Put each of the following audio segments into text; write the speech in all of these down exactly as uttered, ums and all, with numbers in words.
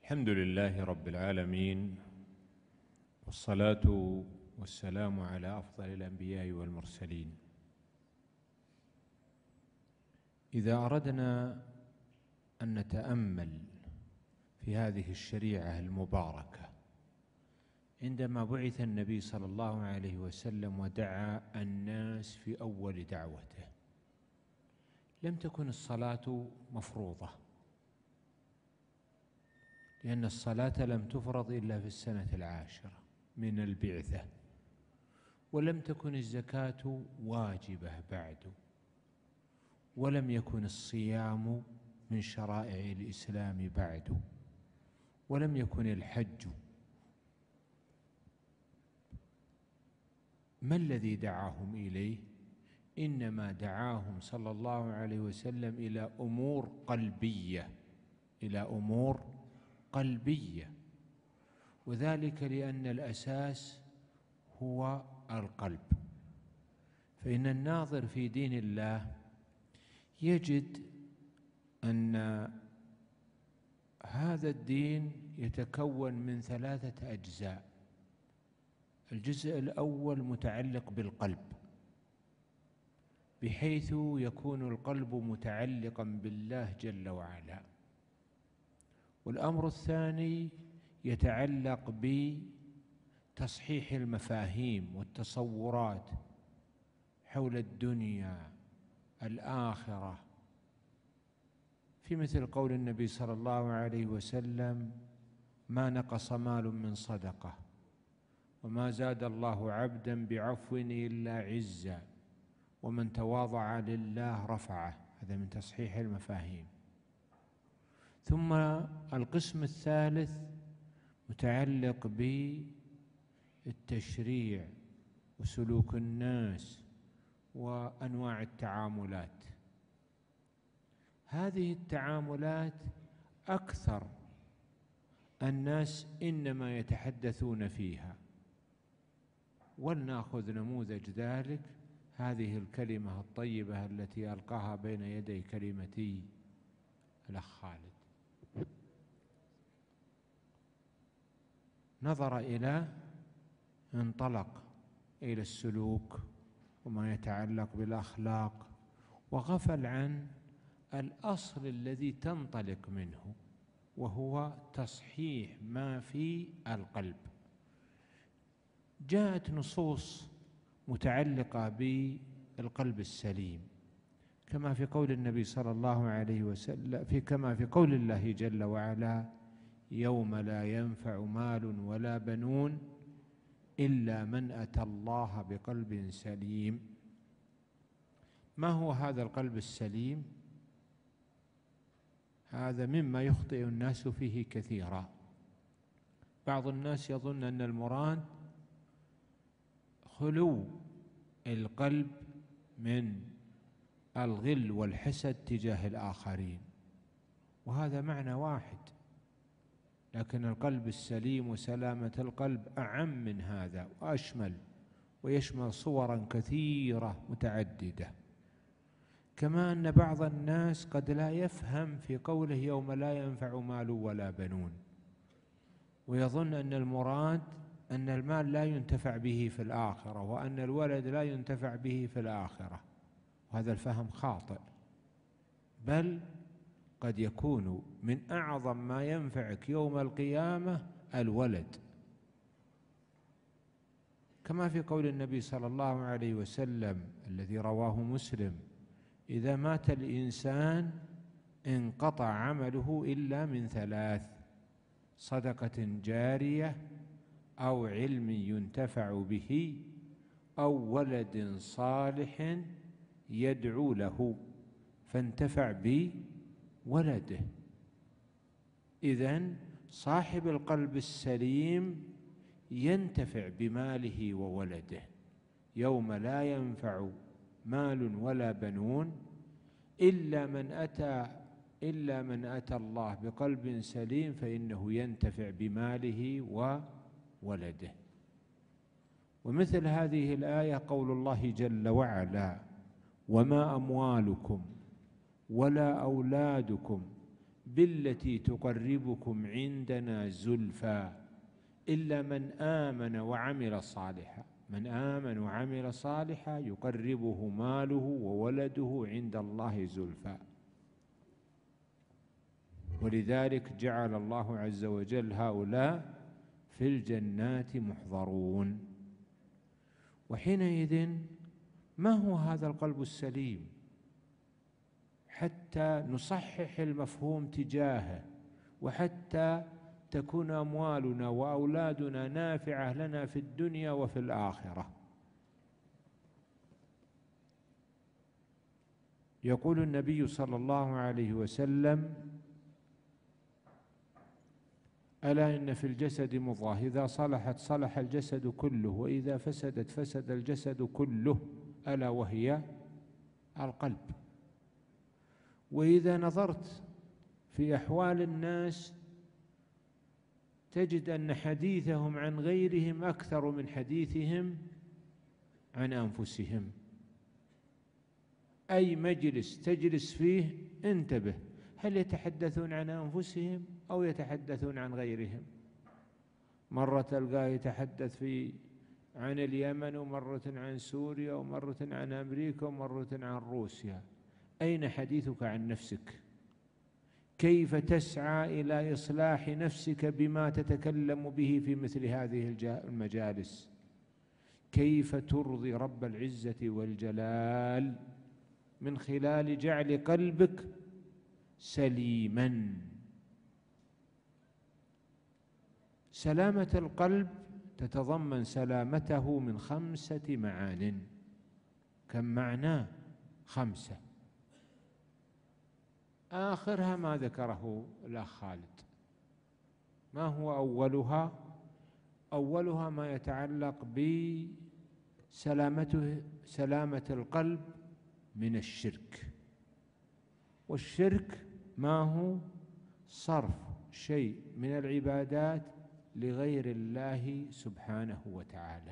الحمد لله رب العالمين، والصلاة والسلام على أفضل الأنبياء والمرسلين. إذا أردنا أن نتأمل في هذه الشريعة المباركة عندما بعث النبي صلى الله عليه وسلم ودعا الناس في أول دعوته، لم تكن الصلاة مفروضة، لأن الصلاة لم تفرض إلا في السنة العاشرة من البعثة، ولم تكن الزكاة واجبة بعد، ولم يكن الصيام من شرائع الإسلام بعد، ولم يكن الحج. ما الذي دعاهم إليه؟ إنما دعاهم صلى الله عليه وسلم إلى أمور قلبية، إلى أمور قلبية، وذلك لأن الأساس هو القلب. فإن الناظر في دين الله يجد أن هذا الدين يتكون من ثلاثة أجزاء. الجزء الأول متعلق بالقلب، بحيث يكون القلب متعلقا بالله جل وعلا. والأمر الثاني يتعلق بتصحيح المفاهيم والتصورات حول الدنيا الآخرة، في مثل قول النبي صلى الله عليه وسلم: ما نقص مال من صدقة، وما زاد الله عبدا بعفو إلا عزا، ومن تواضع لله رفعه. هذا من تصحيح المفاهيم. ثم القسم الثالث متعلق بالتشريع وسلوك الناس وأنواع التعاملات. هذه التعاملات أكثر الناس إنما يتحدثون فيها، ولنأخذ نموذج ذلك هذه الكلمة الطيبة التي ألقاها بين يدي كلمتي الأخ خالد. نظر إلى انطلق إلى السلوك وما يتعلق بالأخلاق، وغفل عن الأصل الذي تنطلق منه، وهو تصحيح ما في القلب. جاءت نصوص متعلقة بالقلب السليم، كما في قول النبي صلى الله عليه وسلم في كما في قول الله جل وعلا: يوم لا ينفع مال ولا بنون إلا من أتى الله بقلب سليم. ما هو هذا القلب السليم؟ هذا مما يخطئ الناس فيه كثيرا. بعض الناس يظن أن المراد خلو القلب من الغل والحسد تجاه الآخرين، وهذا معنى واحد، لكن القلب السليم وسلامة القلب أعم من هذا وأشمل، ويشمل صورا كثيرة متعددة. كما أن بعض الناس قد لا يفهم في قوله يوم لا ينفع مال ولا بنون، ويظن أن المراد أن المال لا ينتفع به في الآخرة، وأن الولد لا ينتفع به في الآخرة، وهذا الفهم خاطئ. بل قد يكون من أعظم ما ينفعك يوم القيامة الولد، كما في قول النبي صلى الله عليه وسلم الذي رواه مسلم: إذا مات الإنسان انقطع عمله إلا من ثلاث: صدقة جارية، أو علم ينتفع به، أو ولد صالح يدعو له فانتفع بولده. إذن صاحب القلب السليم ينتفع بماله وولده. يوم لا ينفع مال ولا بنون إلا من أتى إلا من أتى الله بقلب سليم، فإنه ينتفع بماله وولده. ومثل هذه الآية قول الله جل وعلا: وما أموالكم ولا أولادكم بالتي تقربكم عندنا زلفى إلا من آمن وعمل صالحا. من آمن وعمل صالحا يقربه ماله وولده عند الله زلفى. ولذلك جعل الله عز وجل هؤلاء في الجنات محضرون. وحينئذ ما هو هذا القلب السليم حتى نصحح المفهوم تجاهه، وحتى تكون أموالنا وأولادنا نافعة لنا في الدنيا وفي الآخرة؟ يقول النبي صلى الله عليه وسلم: ألا إن في الجسد مضغة إذا صلحت صلح الجسد كله وإذا فسدت فسد الجسد كله، ألا وهي القلب. وإذا نظرت في أحوال الناس تجد أن حديثهم عن غيرهم أكثر من حديثهم عن أنفسهم. أي مجلس تجلس فيه انتبه، هل يتحدثون عن أنفسهم أو يتحدثون عن غيرهم؟ مرة تلقاه يتحدث في عن اليمن، ومرة عن سوريا، ومرة عن أمريكا، ومرة عن روسيا. أين حديثك عن نفسك؟ كيف تسعى إلى إصلاح نفسك بما تتكلم به في مثل هذه المجالس؟ كيف ترضي رب العزة والجلال من خلال جعل قلبك سليما؟ سلامة القلب تتضمن سلامته من خمسة معان. كم معنى؟ خمسة. آخرها ما ذكره الأخ خالد. ما هو أولها؟ أولها ما يتعلق بسلامته سلامة القلب من الشرك. والشرك ما هو؟ صرف شيء من العبادات لغير الله سبحانه وتعالى.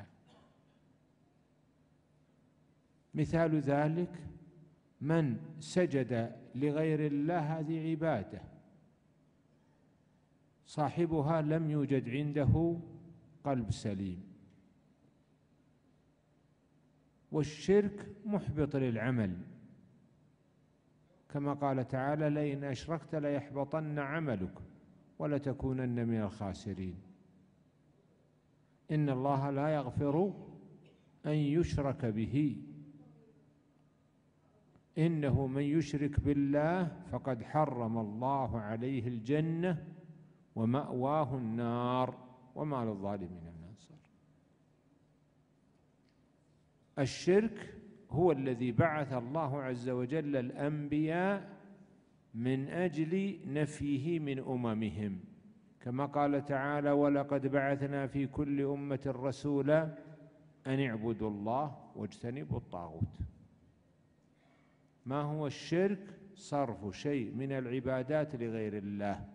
مثال ذلك من سجد لغير الله، هذه عبادة صاحبها لم يوجد عنده قلب سليم. والشرك محبط للعمل، كما قال تعالى: لئن أشركت ليحبطن عملك ولتكونن من الخاسرين. إن الله لا يغفر أن يشرك به، إنه من يشرك بالله فقد حرم الله عليه الجنة ومأواه النار وما للظالمين من أنصار. الشرك هو الذي بعث الله عز وجل الأنبياء من أجل نفيه من أممهم، كما قال تعالى: ولقد بعثنا في كل أمة رسولا أن اعبدوا الله واجتنبوا الطاغوت. ما هو الشرك؟ صرف شيء من العبادات لغير الله.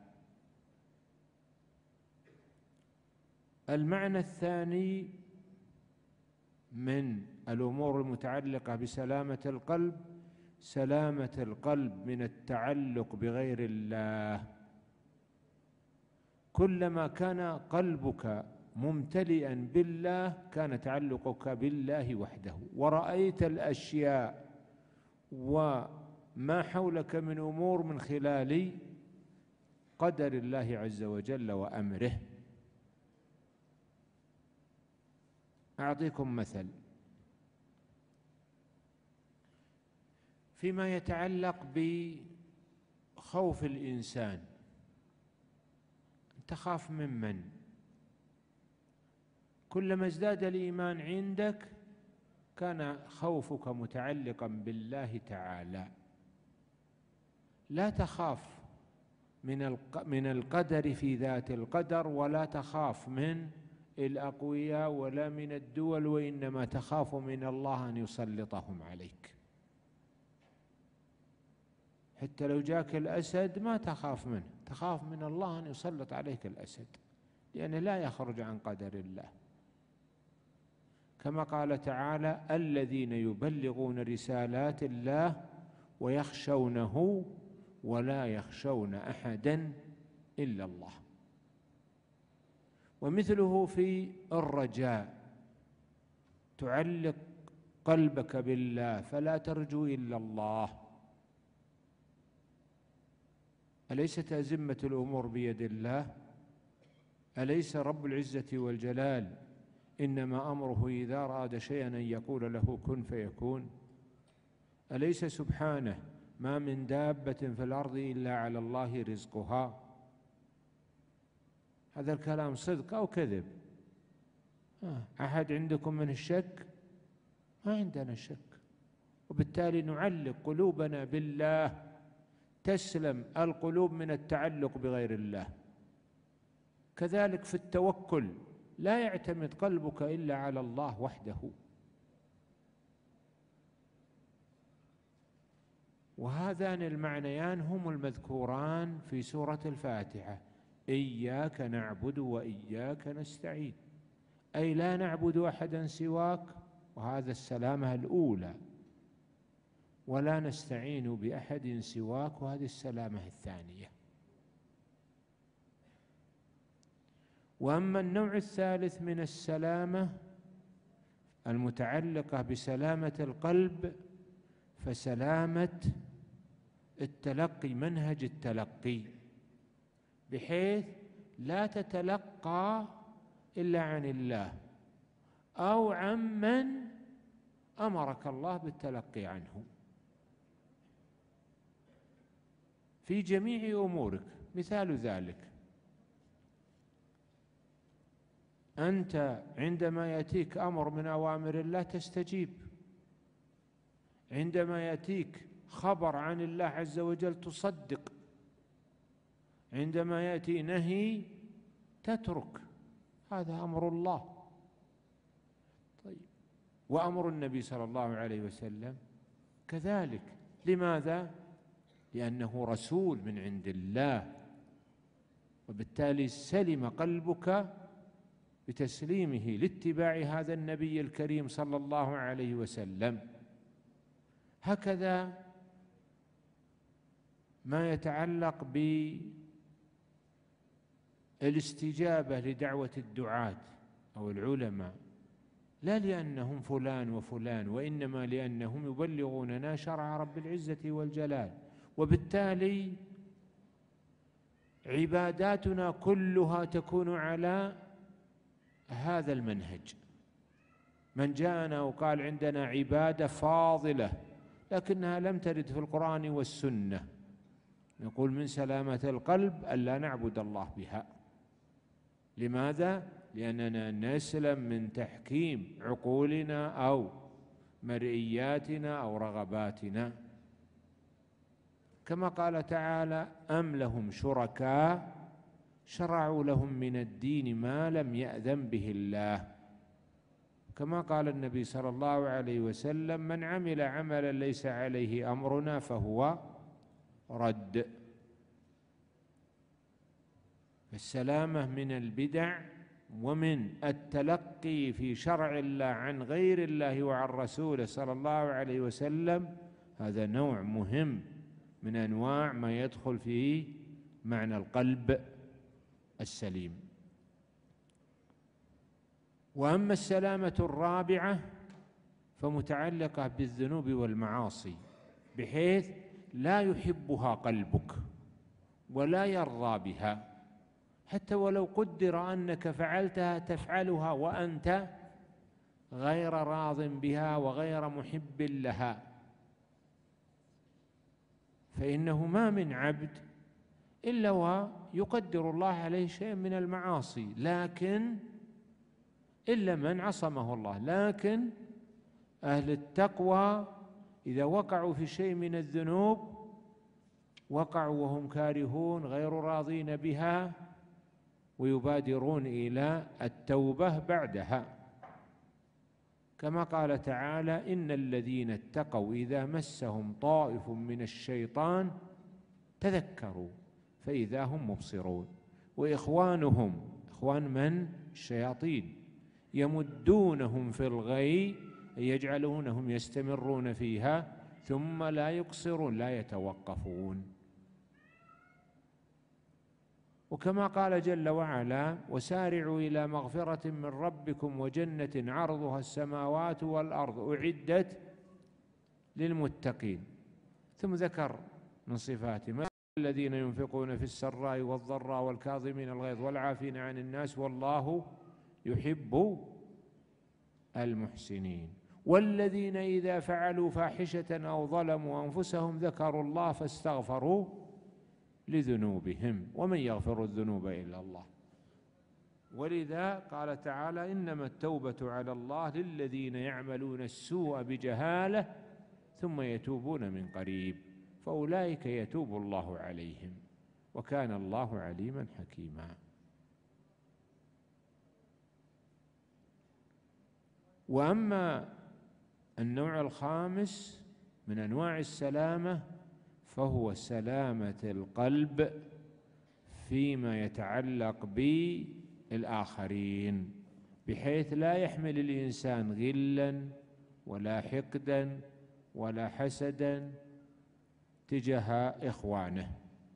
المعنى الثاني من الأمور المتعلقة بسلامة القلب سلامة القلب من التعلق بغير الله. كلما كان قلبك ممتلئا بالله كان تعلقك بالله وحده، ورأيت الأشياء وما حولك من أمور من خلال قدر الله عز وجل وأمره. أعطيكم مثل فيما يتعلق بخوف الإنسان. تخاف ممن؟ كلما ازداد الإيمان عندك كان خوفك متعلقا بالله تعالى. لا تخاف من من القدر في ذات القدر، ولا تخاف من الأقوياء ولا من الدول، وإنما تخاف من الله أن يسلطهم عليك. حتى لو جاك الأسد ما تخاف منه، تخاف من الله أن يسلط عليك الأسد، لأنه لا يخرج عن قدر الله. كما قال تعالى: الذين يبلغون رسالات الله ويخشونه ولا يخشون أحدا إلا الله. ومثله في الرجاء، تعلق قلبك بالله فلا ترجو إلا الله. أليست أزمة الأمور بيد الله؟ أليس رب العزة والجلال إنما أمره إذا أراد شيئا أن يقول له كن فيكون؟ أليس سبحانه ما من دابة في الأرض إلا على الله رزقها؟ هذا الكلام صدق أو كذب؟ أحد عندكم من الشك؟ ما عندنا شك، وبالتالي نعلق قلوبنا بالله، تسلم القلوب من التعلق بغير الله. كذلك في التوكل، لا يعتمد قلبك إلا على الله وحده. وهذان المعنيان هم المذكوران في سورة الفاتحة: إياك نعبد وإياك نستعين، أي لا نعبد أحدا سواك، وهذا السلامة الأولى، ولا نستعين بأحد سواك، وهذه السلامة الثانية. وأما النوع الثالث من السلامة المتعلقة بسلامة القلب فسلامة التلقي، منهج التلقي، بحيث لا تتلقى إلا عن الله أو عمن أمرك الله بالتلقي عنه في جميع أمورك. مثال ذلك: أنت عندما يأتيك أمر من أوامر الله تستجيب، عندما يأتيك خبر عن الله عز وجل تصدق، عندما يأتي نهي تترك، هذا أمر الله. طيب، وأمر النبي صلى الله عليه وسلم كذلك. لماذا؟ لأنه رسول من عند الله، وبالتالي سلم قلبك بتسليمه لاتباع هذا النبي الكريم صلى الله عليه وسلم. هكذا ما يتعلق بالاستجابة لدعوة الدعاة أو العلماء، لا لأنهم فلان وفلان، وإنما لأنهم يبلغوننا شرع رب العزة والجلال، وبالتالي عباداتنا كلها تكون على هذا المنهج. من جاءنا وقال عندنا عبادة فاضلة لكنها لم ترد في القرآن والسنة، نقول من سلامة القلب ألا نعبد الله بها. لماذا؟ لأننا نسلم من تحكيم عقولنا أو مرئياتنا أو رغباتنا، كما قال تعالى: أم لهم شركاء شرعوا لهم من الدين ما لم يأذن به الله. كما قال النبي صلى الله عليه وسلم: من عمل عملا ليس عليه أمرنا فهو رد. السلامة من البدع ومن التلقي في شرع الله عن غير الله وعن رسوله صلى الله عليه وسلم، هذا نوع مهم من أنواع ما يدخل في معنى القلب السليم. وأما السلامة الرابعة فمتعلقة بالذنوب والمعاصي، بحيث لا يحبها قلبك ولا يرضى بها، حتى ولو قدر أنك فعلتها تفعلها وأنت غير راض بها وغير محب لها، فإنه ما من عبد إلا ويقدر الله عليه شيء من المعاصي، لكن إلا من عصمه الله. لكن أهل التقوى إذا وقعوا في شيء من الذنوب وقعوا وهم كارهون غير راضين بها، ويبادرون إلى التوبة بعدها، كما قال تعالى: إن الذين اتقوا إذا مسهم طائف من الشيطان تذكروا فإذا هم مبصرون. وإخوانهم، إخوان من؟ الشياطين، يمدونهم في الغي، يجعلونهم يستمرون فيها ثم لا يقصرون، لا يتوقفون. وكما قال جل وعلا: وسارعوا إلى مغفرة من ربكم وجنة عرضها السماوات والأرض أعدت للمتقين. ثم ذكر من صفاتهم: الذين ينفقون في السراء والضراء والكاظمين الغيظ والعافين عن الناس والله يحب المحسنين. والذين إذا فعلوا فاحشة أو ظلموا أنفسهم ذكروا الله فاستغفروا لذنوبهم ومن يغفر الذنوب إلا الله. ولذا قال تعالى: إنما التوبة على الله للذين يعملون السوء بجهالة ثم يتوبون من قريب فأولئك يتوب الله عليهم وكان الله عليما حكيما. وأما النوع الخامس من أنواع السلامة فهو سلامة القلب فيما يتعلق بالآخرين، بحيث لا يحمل الإنسان غلاً ولا حقداً ولا حسداً تجاه إخوانه.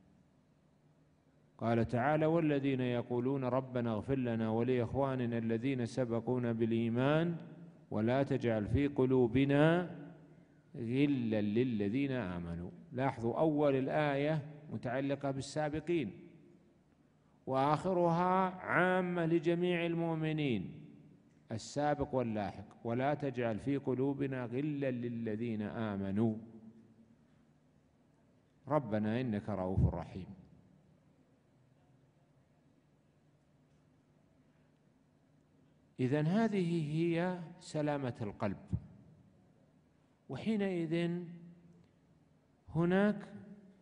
قال تعالى: والذين يقولون ربنا اغفر لنا ولإخواننا الذين سبقونا بالإيمان ولا تجعل في قلوبنا غلا للذين آمنوا. لاحظوا أول الآية متعلقة بالسابقين وآخرها عامة لجميع المؤمنين السابق واللاحق: ولا تجعل في قلوبنا غلا للذين آمنوا ربنا إنك رؤوف رحيم. إذن هذه هي سلامة القلب. وحينئذ هناك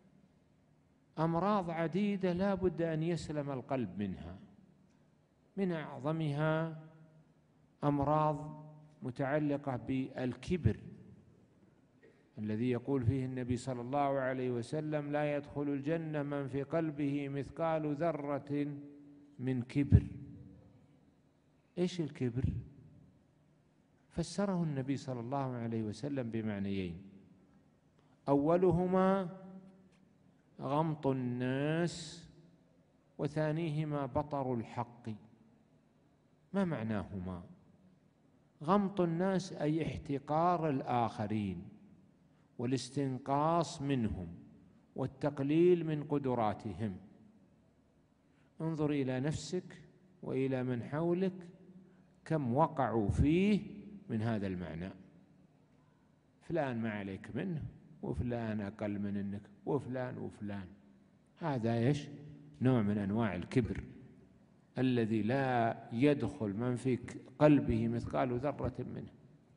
أمراض عديدة لا بد أن يسلم القلب منها، من أعظمها أمراض متعلقة بالكبر الذي يقول فيه النبي صلى الله عليه وسلم: لا يدخل الجنة من في قلبه مثقال ذرة من كبر. إيش الكبر؟ فسره النبي صلى الله عليه وسلم بمعنيين: أولهما غمط الناس، وثانيهما بطر الحق. ما معناهما؟ غمط الناس أي احتقار الآخرين والاستنقاص منهم والتقليل من قدراتهم. انظر إلى نفسك وإلى من حولك كم وقعوا فيه من هذا المعنى. فلان ما عليك منه، وفلان أقل منك، وفلان وفلان. هذا إيش؟ نوع من أنواع الكبر الذي لا يدخل من في قلبه مثقال ذرة منه.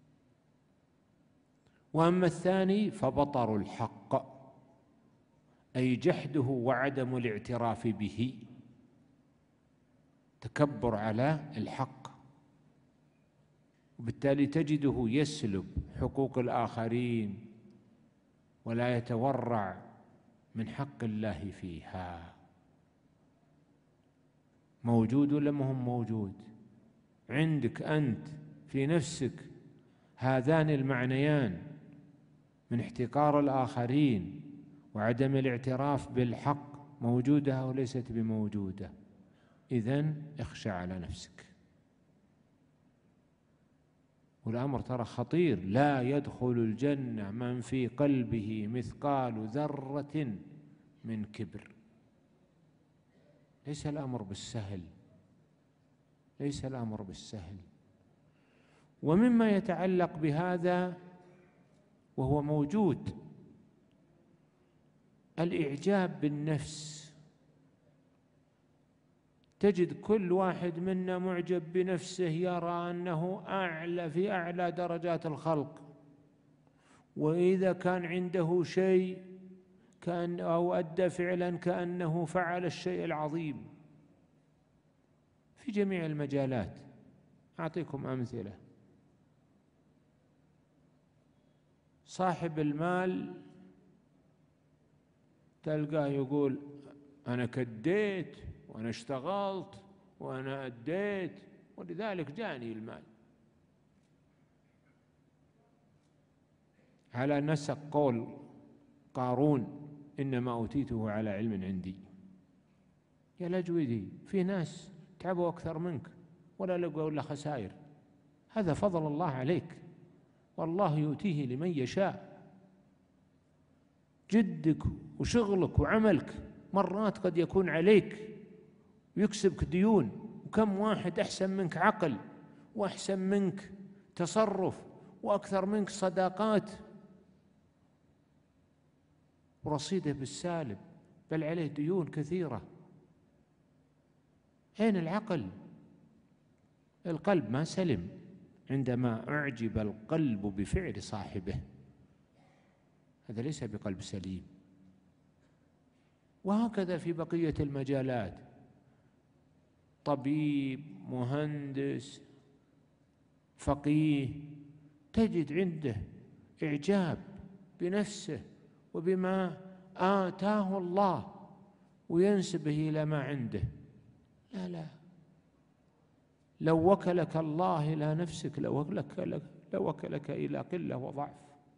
وأما الثاني فبطر الحق أي جحده وعدم الاعتراف به، تكبر على الحق، وبالتالي تجده يسلب حقوق الآخرين ولا يتورع من حق الله فيها. موجود ولا ما هو موجود؟ عندك أنت في نفسك هذان المعنيان من احتقار الآخرين وعدم الاعتراف بالحق، موجودة أو ليست بموجودة؟ إذن اخشى على نفسك. والأمر ترى خطير: لا يدخل الجنة من في قلبه مثقال ذرة من كبر. ليس الأمر بالسهل، ليس الأمر بالسهل. ومما يتعلق بهذا وهو موجود الإعجاب بالنفس. تجد كل واحد منا معجب بنفسه، يرى أنه أعلى في أعلى درجات الخلق، وإذا كان عنده شيء كان أو أدى فعلا كأنه فعل الشيء العظيم في جميع المجالات. أعطيكم أمثلة: صاحب المال تلقاه يقول: أنا كديت وأنا اشتغلت وأنا أديت ولذلك جاني المال، على نسق قول قارون: إنما أوتيته على علم عندي. يا لجودي في ناس تعبوا أكثر منك ولا لقوا إلا خسائر. هذا فضل الله عليك، والله يؤتيه لمن يشاء. جدك وشغلك وعملك مرات قد يكون عليك ويكسبك ديون، وكم واحد أحسن منك عقل وأحسن منك تصرف وأكثر منك صداقات ورصيده بالسالب، بل عليه ديون كثيرة. أين العقل؟ القلب ما سلم عندما أعجب القلب بفعل صاحبه، هذا ليس بقلب سليم. وهكذا في بقية المجالات، طبيب، مهندس، فقيه، تجد عنده إعجاب بنفسه وبما آتاه الله وينسبه إلى ما عنده. لا لا، لو وكلك الله إلى نفسك لو وكلك, لو وكلك إلى قلة وضعف.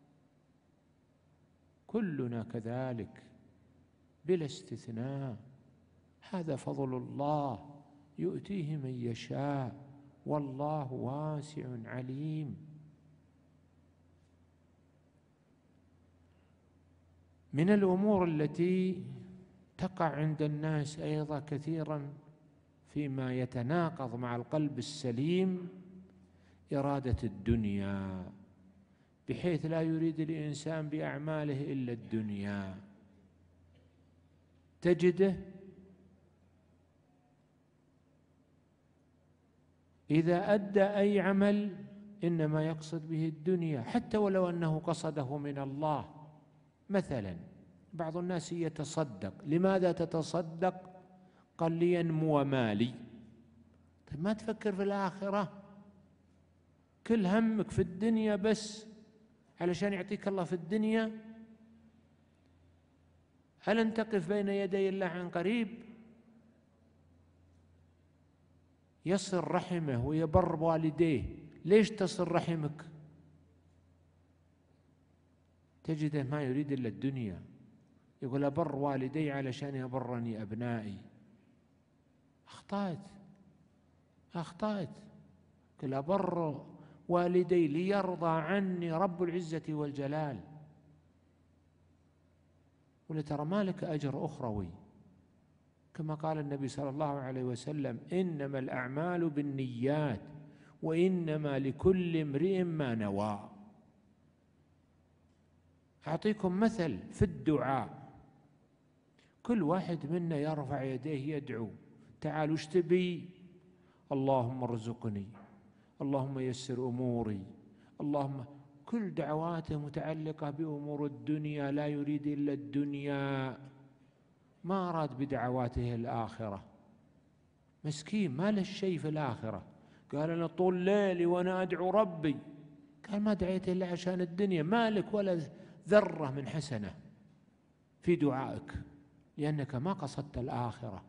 كلنا كذلك بلا استثناء. هذا فضل الله يؤتيه من يشاء، والله واسع عليم. من الأمور التي تقع عند الناس أيضا كثيرا فيما يتناقض مع القلب السليم إرادة الدنيا، بحيث لا يريد الإنسان بأعماله إلا الدنيا. تجده إذا أدى أي عمل إنما يقصد به الدنيا، حتى ولو أنه قصده من الله. مثلا بعض الناس يتصدق، لماذا تتصدق؟ قال لينمو مالي. طيب ما تفكر في الآخرة؟ كل همك في الدنيا بس علشان يعطيك الله في الدنيا. هل أن تقف بين يدي الله عن قريب؟ يصل رحمه ويبر والديه. ليش تصل رحمك؟ تجده ما يريد إلا الدنيا، يقول أبر والدي علشان يبرني أبنائي. أخطأت أخطأت قل أبر والدي ليرضى عني رب العزة والجلال. ولترى مالك أجر أخروي، كما قال النبي صلى الله عليه وسلم: إنما الأعمال بالنيات وإنما لكل امرئ ما نوى. أعطيكم مثل في الدعاء، كل واحد منا يرفع يديه يدعو: تعالوا ايش تبي؟ اللهم ارزقني، اللهم يسر أموري، اللهم. كل دعواته متعلقة بأمور الدنيا، لا يريد إلا الدنيا، ما أراد بدعواته الآخرة. مسكين ما له شيء في الآخرة. قال أنا طول ليلي وأنا أدعو ربي. قال ما دعيت إلا عشان الدنيا، مالك ولا ذرة من حسنة في دعائك، لأنك ما قصدت الآخرة.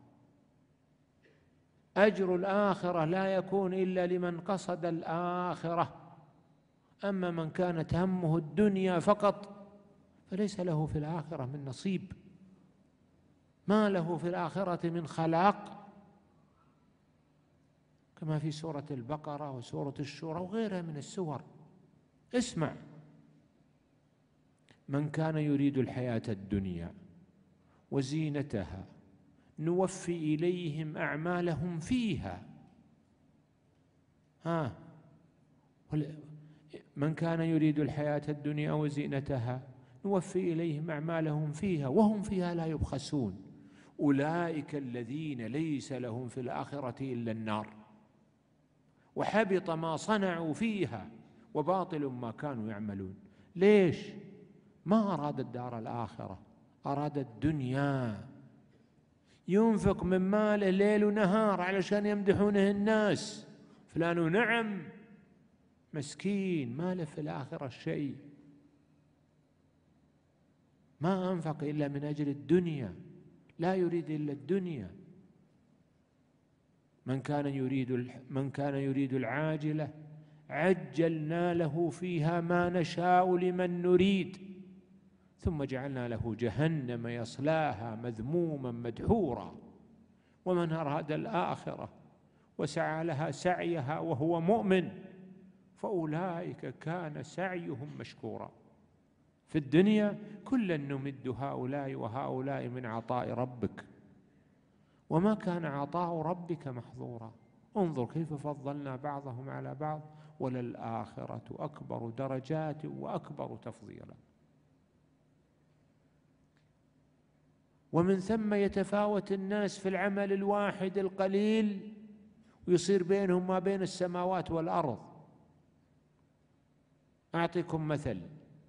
أجر الآخرة لا يكون إلا لمن قصد الآخرة. أما من كانت همه الدنيا فقط فليس له في الآخرة من نصيب، ما له في الآخرة من خلاق، كما في سورة البقرة وسورة الشورى وغيرها من السور. اسمع: من كان يريد الحياة الدنيا وزينتها نوفي إليهم أعمالهم فيها. ها من كان يريد الحياة الدنيا وزينتها نوفي إليهم أعمالهم فيها وهم فيها لا يبخسون. أولئك الذين ليس لهم في الآخرة إلا النار وحبط ما صنعوا فيها وباطل ما كانوا يعملون. ليش؟ ما أراد الدار الآخرة، أراد الدنيا. ينفق من ماله ليل ونهار علشان يمدحونه الناس: فلان نعم. مسكين ما له في الآخرة شيء، ما أنفق إلا من أجل الدنيا، لا يريد إلا الدنيا. من كان يريد من كان يريد العاجلة عجلنا له فيها ما نشاء لمن نريد ثم جعلنا له جهنم يصلاها مذموما مدحورا ومن أراد الآخرة وسعى لها سعيها وهو مؤمن فأولئك كان سعيهم مشكورا. في الدنيا كلا نمد هؤلاء وهؤلاء من عطاء ربك وما كان عطاء ربك محظورا. انظر كيف فضلنا بعضهم على بعض، وللآخرة أكبر درجات وأكبر تفضيلا. ومن ثم يتفاوت الناس في العمل الواحد القليل ويصير بينهم ما بين السماوات والأرض. أعطيكم مثل: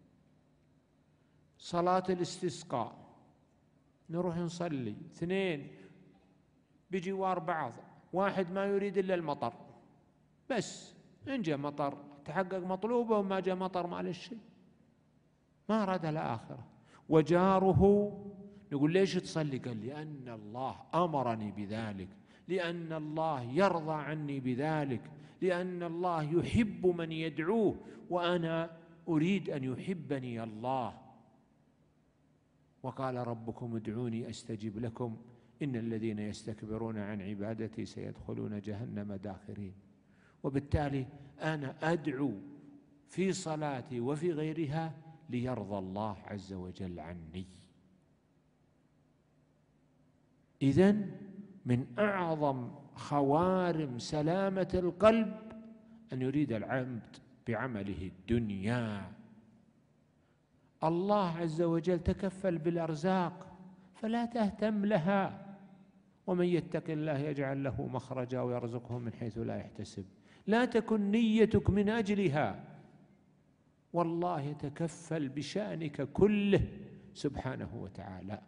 صلاة الاستسقاء، نروح نصلي اثنين بجوار بعض، واحد ما يريد إلا المطر بس، إن جاء مطر تحقق مطلوبه وما جاء مطر ما له شيء، ما أراد الآخرة. وجاره نقول ليش تصلي؟ قال لأن الله أمرني بذلك، لأن الله يرضى عني بذلك، لأن الله يحب من يدعوه وأنا أريد أن يحبني الله. وقال ربكم ادعوني أستجب لكم إن الذين يستكبرون عن عبادتي سيدخلون جهنم داخرين. وبالتالي أنا أدعو في صلاتي وفي غيرها ليرضى الله عز وجل عني. إذن من أعظم خوارم سلامة القلب أن يريد العبد بعمله الدنيا. الله عز وجل تكفل بالأرزاق فلا تهتم لها، ومن يتق الله يجعل له مخرجا ويرزقه من حيث لا يحتسب. لا تكن نيتك من أجلها، والله يتكفل بشأنك كله سبحانه وتعالى.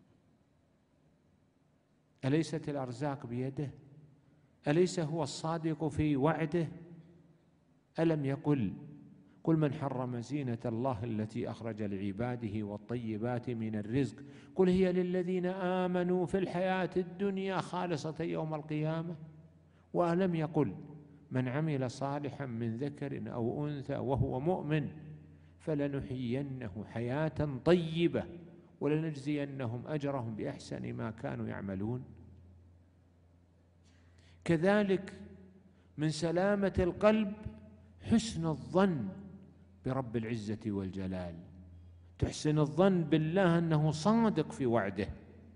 أليست الأرزاق بيده؟ أليس هو الصادق في وعده؟ ألم يقل قل من حرم زينة الله التي أخرج لعباده والطيبات من الرزق قل هي للذين آمنوا في الحياة الدنيا خالصة يوم القيامة. وألم يقل من عمل صالحا من ذكر أو أنثى وهو مؤمن فلنحيينه حياة طيبة ولنجزينهم أجرهم بأحسن ما كانوا يعملون. كذلك من سلامة القلب حسن الظن برب العزة والجلال، تحسن الظن بالله أنه صادق في وعده،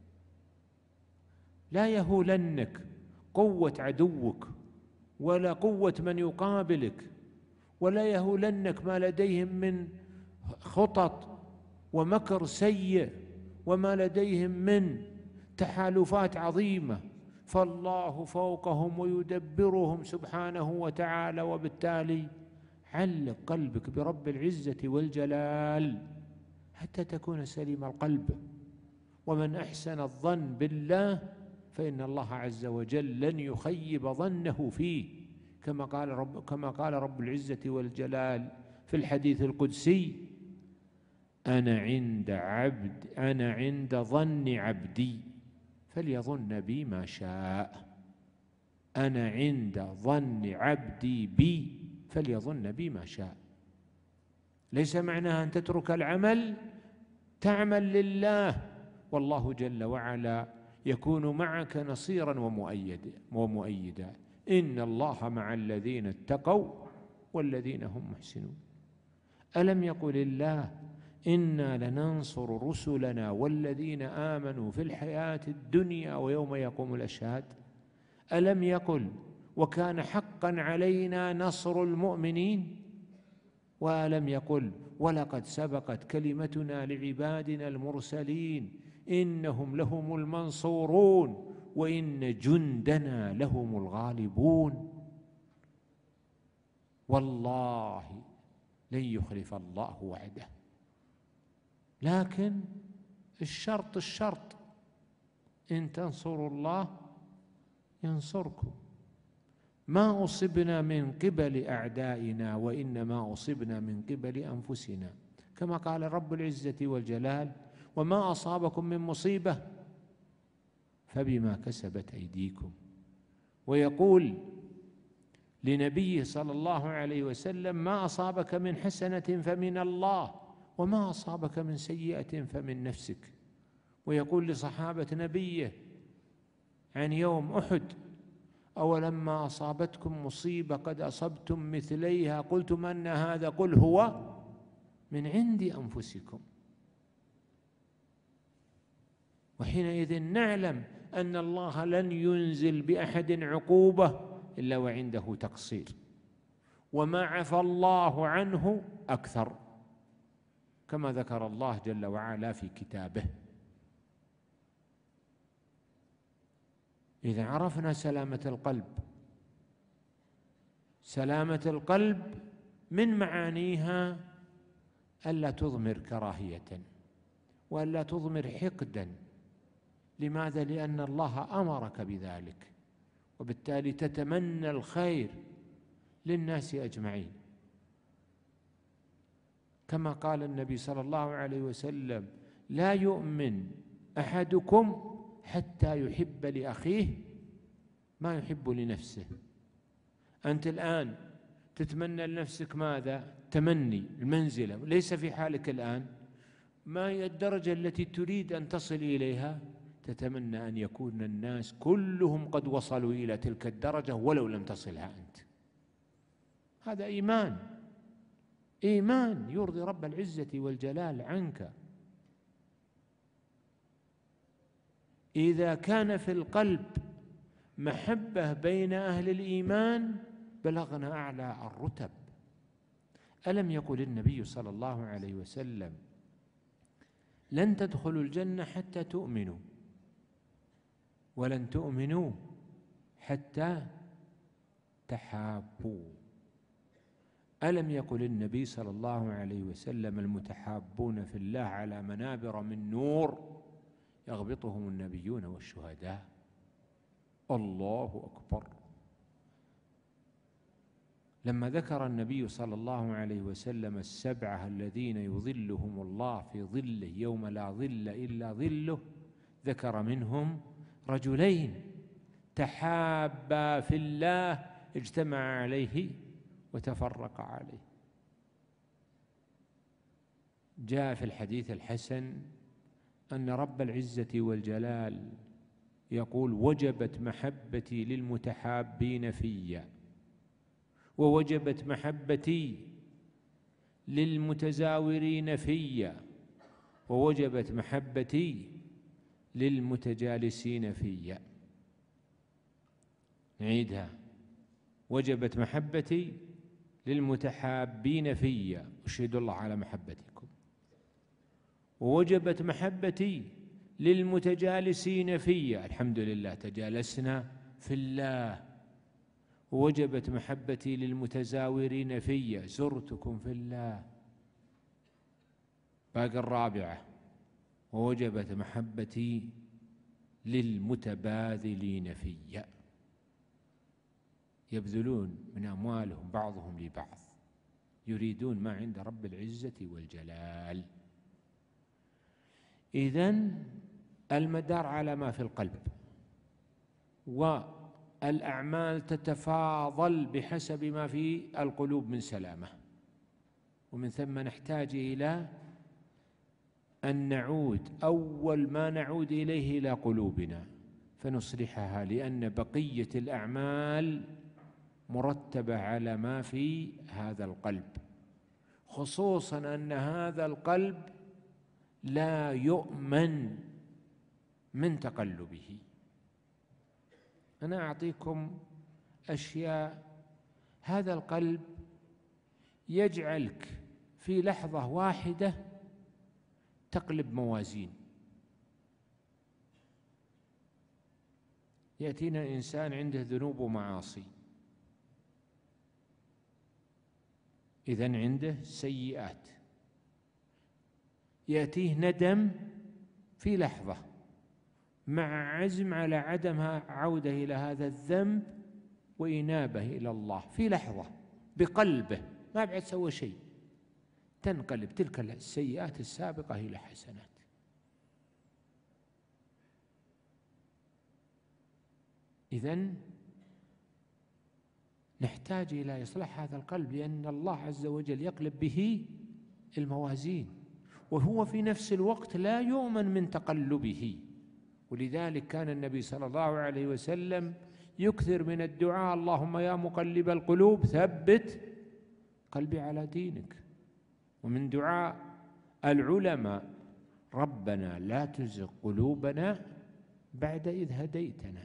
لا يهولنك قوة عدوك ولا قوة من يقابلك، ولا يهولنك ما لديهم من خطط ومكر سيء وما لديهم من تحالفات عظيمة، فالله فوقهم ويدبرهم سبحانه وتعالى. وبالتالي علق قلبك برب العزة والجلال حتى تكون سليم القلب. ومن أحسن الظن بالله فإن الله عز وجل لن يخيب ظنه فيه، كما قال رب كما قال رب العزة والجلال في الحديث القدسي: أنا عند عبد أنا عند ظن عبدي فليظن بي ما شاء. أنا عند ظن عبدي بي فليظن بي ما شاء. ليس معناها أن تترك العمل، تعمل لله، والله جل وعلا يكون معك نصيرا ومؤيدا ومؤيدا. إن الله مع الذين اتقوا والذين هم محسنون. ألم يقل الله إنا لننصر رسلنا والذين آمنوا في الحياة الدنيا ويوم يقوم الأشهاد؟ ألم يقل وكان حقا علينا نصر المؤمنين؟ وألم يقل ولقد سبقت كلمتنا لعبادنا المرسلين إنهم لهم المنصورون وإن جندنا لهم الغالبون؟ والله لن يخلف الله وعده، لكن الشرط الشرط إن تنصروا الله ينصركم. ما أصبنا من قبل أعدائنا وإنما أصبنا من قبل أنفسنا، كما قال رب العزة والجلال: وما أصابكم من مصيبة فبما كسبت أيديكم. ويقول لنبيه صلى الله عليه وسلم: ما أصابك من حسنة فمن الله وما أصابك من سيئة فمن نفسك. ويقول لصحابة نبيه عن يوم أحد: أولما أصابتكم مصيبة قد أصبتم مثليها قلتم أن هذا، قل هو من عند أنفسكم. وحينئذ نعلم أن الله لن ينزل بأحد عقوبة إلا وعنده تقصير، وما عفى الله عنه أكثر، كما ذكر الله جل وعلا في كتابه. إذا عرفنا سلامة القلب، سلامة القلب من معانيها ألا تضمر كراهية وألا تضمر حقدا. لماذا؟ لأن الله أمرك بذلك، وبالتالي تتمنى الخير للناس أجمعين، كما قال النبي صلى الله عليه وسلم: لا يؤمن أحدكم حتى يحب لأخيه ما يحب لنفسه. أنت الآن تتمنى لنفسك ماذا؟ تمني المنزلة، ليس في حالك الآن. ما هي الدرجة التي تريد أن تصل إليها؟ تتمنى أن يكون الناس كلهم قد وصلوا إلى تلك الدرجة ولو لم تصلها أنت. هذا إيمان، إيمان يرضي رب العزة والجلال عنك. إذا كان في القلب محبة بين أهل الإيمان بلغنا أعلى الرتب. ألم يقل النبي صلى الله عليه وسلم: لن تدخلوا الجنة حتى تؤمنوا، ولن تؤمنوا حتى تحابوا. ألم يقل النبي صلى الله عليه وسلم: المتحابون في الله على منابر من نور يغبطهم النبيون والشهداء. الله أكبر. لما ذكر النبي صلى الله عليه وسلم السبعة الذين يظلهم الله في ظله يوم لا ظل إلا ظله، ذكر منهم رجلين تحابا في الله اجتمع عليه وتفرق عليه. جاء في الحديث الحسن أن رب العزة والجلال يقول: وجبت محبتي للمتحابين في، ووجبت محبتي للمتزاورين في، ووجبت محبتي للمتجالسين في. نعيدها: وجبت محبتي للمتحابين في، أشهد الله على محبتكم. ووجبت محبتي للمتجالسين في، الحمد لله تجالسنا في الله. ووجبت محبتي للمتزاورين في، زرتكم في الله. باقي الرابعة: ووجبت محبتي للمتباذلين في، يبذلون من أموالهم بعضهم لبعض، يريدون ما عند رب العزة والجلال. إذن المدار على ما في القلب، والأعمال تتفاضل بحسب ما في القلوب من سلامة. ومن ثم نحتاج إلى أن نعود، أول ما نعود إليه إلى قلوبنا فنصلحها، لأن بقية الأعمال مرتبة على ما في هذا القلب، خصوصا أن هذا القلب لا يؤمن من تقلبه. أنا أعطيكم أشياء. هذا القلب يجعلك في لحظة واحدة تقلب موازين. يأتينا إنسان عنده ذنوب ومعاصي، إذن عنده سيئات، يأتيه ندم في لحظة مع عزم على عدم عودة إلى هذا الذنب وإنابة إلى الله في لحظة بقلبه، ما بعد سوى شيء، تنقلب تلك السيئات السابقة إلى حسنات. إذن نحتاج إلى إصلاح هذا القلب، لأن الله عز وجل يقلب به الموازين، وهو في نفس الوقت لا يؤمن من تقلبه. ولذلك كان النبي صلى الله عليه وسلم يكثر من الدعاء: اللهم يا مقلب القلوب ثبت قلبي على دينك. ومن دعاء العلماء: ربنا لا تزغ قلوبنا بعد إذ هديتنا.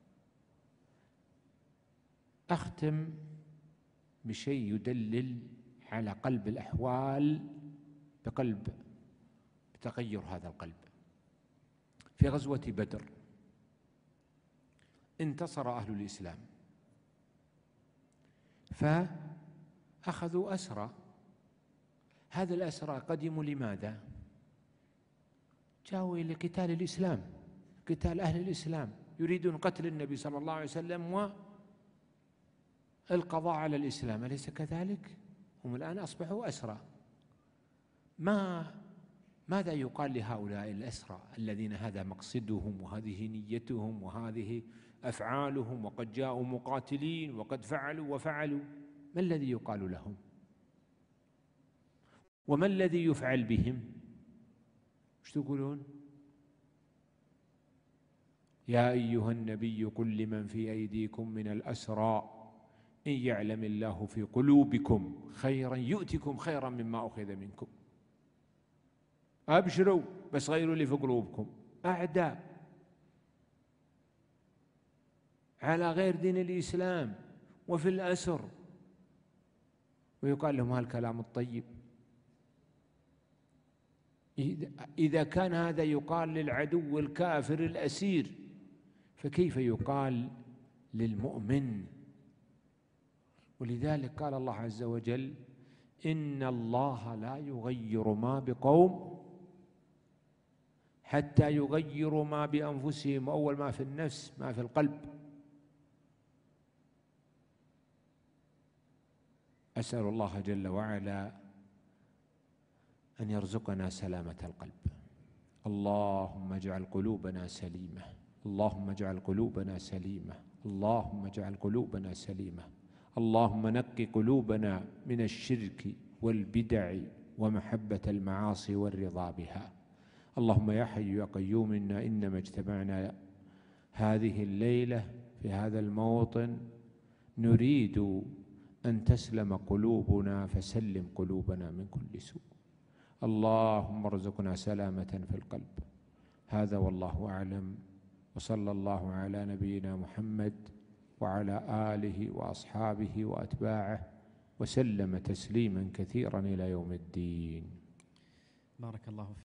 أختم بشيء يدلل على قلب الأحوال بقلب بتغير هذا القلب. في غزوة بدر انتصر أهل الإسلام فأخذوا أسرى. هذا الأسرى قدموا لماذا؟ جاءوا إلى قتال الإسلام، قتال أهل الإسلام، يريدون قتل النبي صلى الله عليه وسلم والقضاء على الإسلام، أليس كذلك؟ هم الآن أصبحوا أسرى. ما ماذا يقال لهؤلاء الأسرى الذين هذا مقصدهم وهذه نيتهم وهذه أفعالهم، وقد جاءوا مقاتلين وقد فعلوا وفعلوا؟ ما الذي يقال لهم؟ وما الذي يفعل بهم؟ ايش تقولون؟ يا أيها النبي قل لمن في أيديكم من الأسرى إن يعلم الله في قلوبكم خيرا يؤتكم خيرا مما أخذ منكم. أبشروا، بس غيروا اللي في قلوبكم. أعداء على غير دين الإسلام وفي الأسر، ويقال لهم هالكلام الطيب. إذا كان هذا يقال للعدو الكافر الأسير، فكيف يقال للمؤمن؟ ولذلك قال الله عز وجل: إن الله لا يغير ما بقوم حتى يغيروا ما بأنفسهم. أول ما في النفس ما في القلب. أسأل الله جل وعلا أن يرزقنا سلامة القلب. اللهم اجعل قلوبنا سليمة، اللهم اجعل قلوبنا سليمة، اللهم اجعل قلوبنا سليمة. اللهم نقي قلوبنا من الشرك والبدع ومحبة المعاصي والرضا بها. اللهم يا حي يا قيوم إنا إنما اجتمعنا هذه الليلة في هذا الموطن نريد أن تسلم قلوبنا، فسلم قلوبنا من كل سوء. اللهم ارزقنا سلامة في القلب. هذا والله أعلم، وصلى الله على نبينا محمد وعلى آله وأصحابه وأتباعه وسلم تسليما كثيرا إلى يوم الدين. بارك الله فيك.